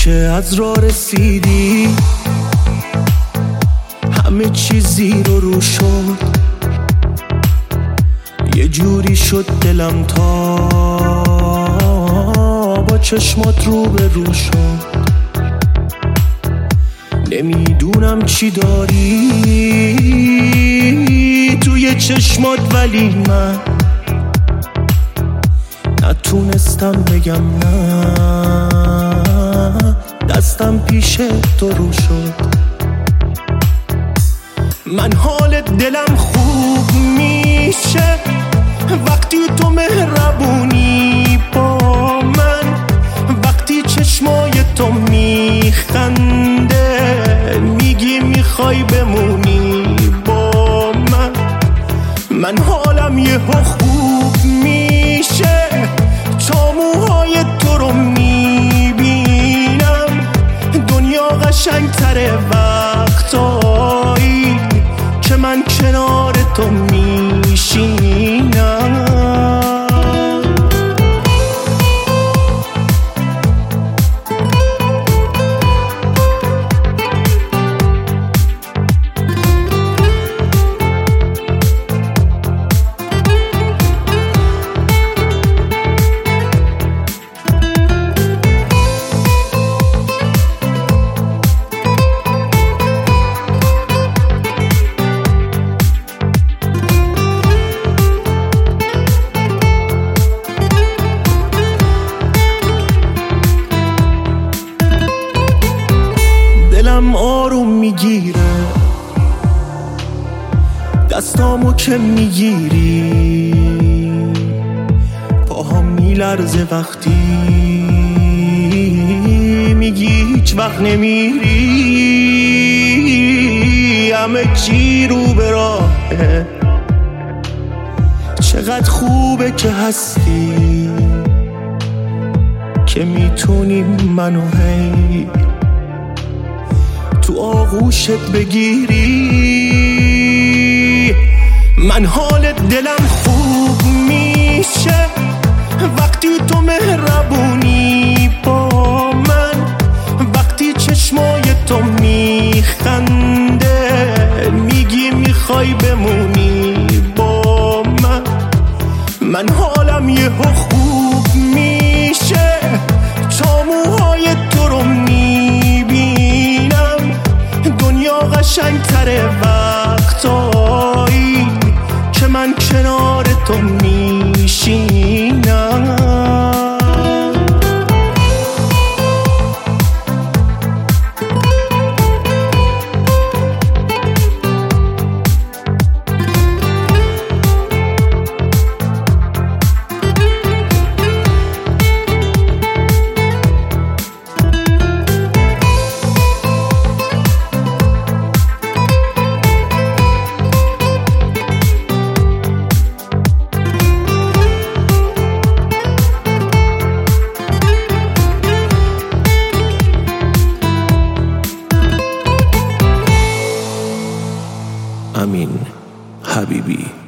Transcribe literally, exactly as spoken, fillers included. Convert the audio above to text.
که از راه رسیدی همه چیزی رو رو شد، یه جوری شد دلم تا با چشمات رو به رو شد. نمیدونم چی داری توی چشمات، ولی من نتونستم بگم نه، دستم پیش تو رو شد. من حال دلم خوب میشه وقتی تو مهربونی با من، وقتی چشمای تو میخنده میگی میخوای بمونی با من. من حالم یهو خوب میشه تا موهای تو رو میبینم، دنیا قشنگتره وقتایی که من کنار تو میشینم. دلم آروم میگیره دستامو که میگیری، پاهم میلرزه وقتی میگی هیچ وقت نمیری. همه چی رو به راهه، چقدر خوبه که هستی که میتونی منو هی تو آغوشت بگیری. من حال دلم خوب میشه وقتی تو مهربونی با من، وقتی چشمای تو میخنده میگی میخوای بمونی با من. من حالم یهو خوب میشه تا موهای تو رو میبینم، دنیا قشنگتره وقتایی که من کنار تو میشینم. امین حبیبی.